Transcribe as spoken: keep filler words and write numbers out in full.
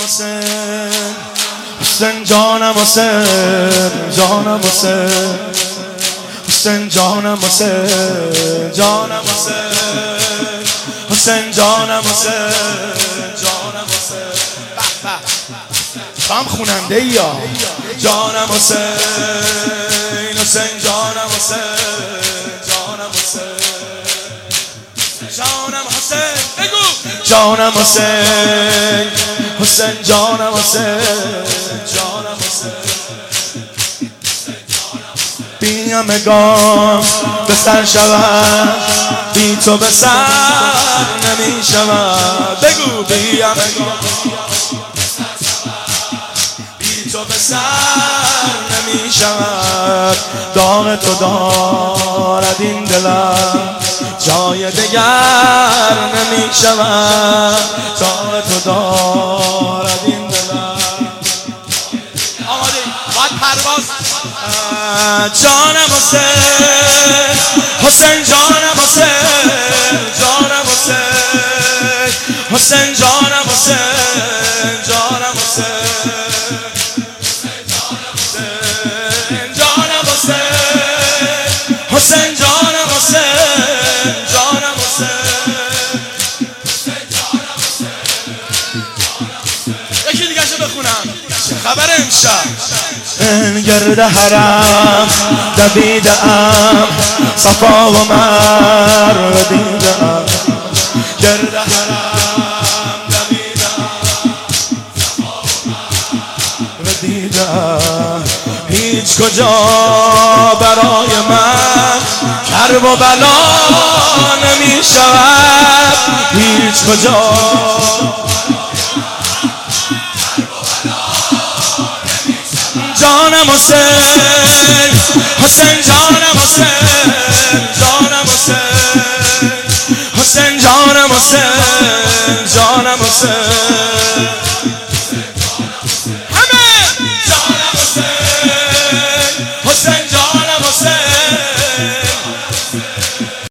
حسین حسین جانم حسین جانم حسین حسین جانم حسین جانم حسین حسین جانم حسین جانم حسین هم خوننده ای یا جانم حسین حسین جانم حسین جانم حسین جانم حسین بگو جانم حسین حسین جانم حسین جانم حسین بی همگان به سر شود بی تو به سر نمی شود بگو بی همگان بی تو به سر نمی شود داغ تو دارد این دلم جای دگر نمی شود داغ تو دارد این دلم آماده باید پرواز جانم حسین حسین جانم حسین جانم حسین حسین جانم حسین جانم حسین جانم حسین حسین جانم حسین جانم حسین یکی دیگه شو بخونم خبر امشب گرد حرم دویدم صفا و مروه دیدم گرد حرم دویدم صفا و مروه دیدم هیچ کجا برای من کرب و بلا نمی شود هیچ کجا جانم حسین حسین جانم حسین جانم حسین حسین جانم حسین جانم حسین